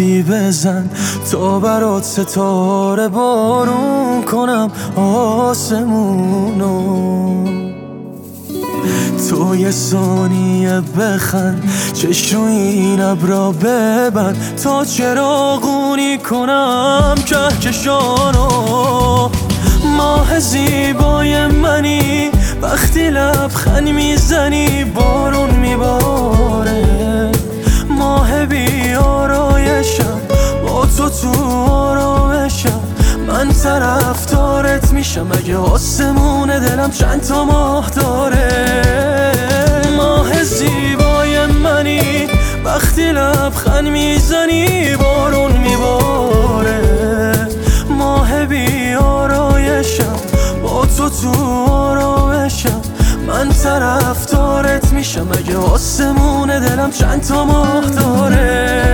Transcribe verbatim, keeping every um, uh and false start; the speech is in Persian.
حرفی بزن تا برات ستاره بارون کنم آسمونو. تو یه ثانیه بخند، چشم رو این ابرا ببند تا چراغونی کنم کهکشانو. ماه زیبای منی، وقتی لبخند میزنی بارون میباره. ماه بی آرایشم، با تو تو آرامشم، من طرفدارت میشم اگه آسمون دلم چند تا ماه داره. ماه زیبای منی، وقتی لبخند میزنی بارون میباره. ماه بی آرایشم، با تو تو آرامشم، من طرفدارت میشم اگه آسمون دلم چند تا ماه داره.